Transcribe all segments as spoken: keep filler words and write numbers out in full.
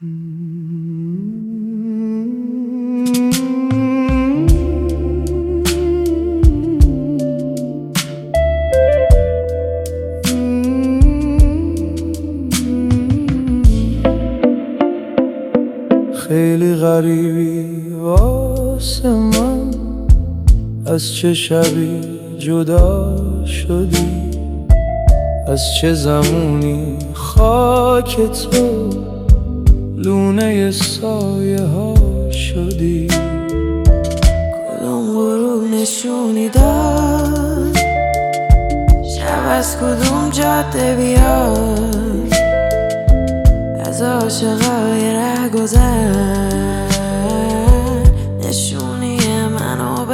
خیلی غریبی واسه من، از چه شبی جدا شدی، از چه زمونی خاک تو لونه سایه ها شدی. کدوم غروب نشونی داد، شب از کدوم جاده بیاد، از عاشقای ره گذر نشونی منو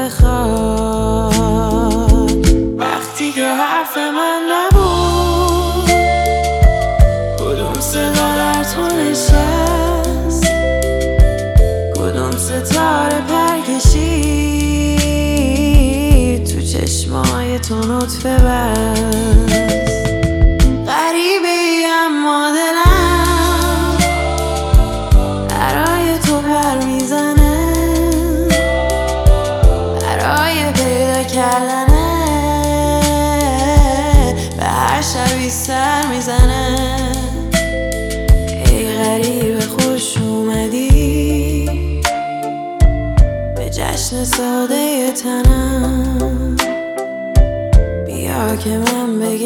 بخواد. وقتی که حرف من نبود، کدوم صدا در تو نشست، کدوم ستاره پر کشید تو چشمای تو نطفه بست. غریبه ای اما دلم برای تو پر میزنه، برای پیدا کردنه به هر شبی سر میزنه. ای غریبه خوش اومدی به جشن ساده تنم، بیا که من به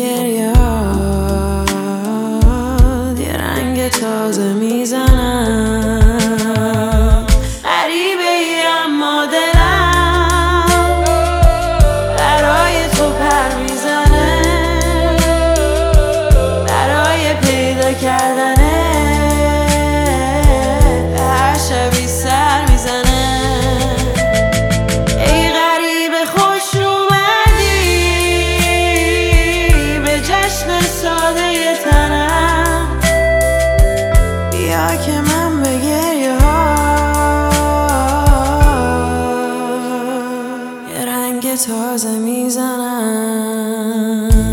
گریه‌هات یه رنگ تازه میزنم. غریبه ای اما دلم برای تو پر میزنه، برای پیدا کردنه به هر شبی سر میزنه. ای غریبه خوش اومدی به جشن ساده تنم، بیا که من به گریه ها یه رنگ تازه میزنم.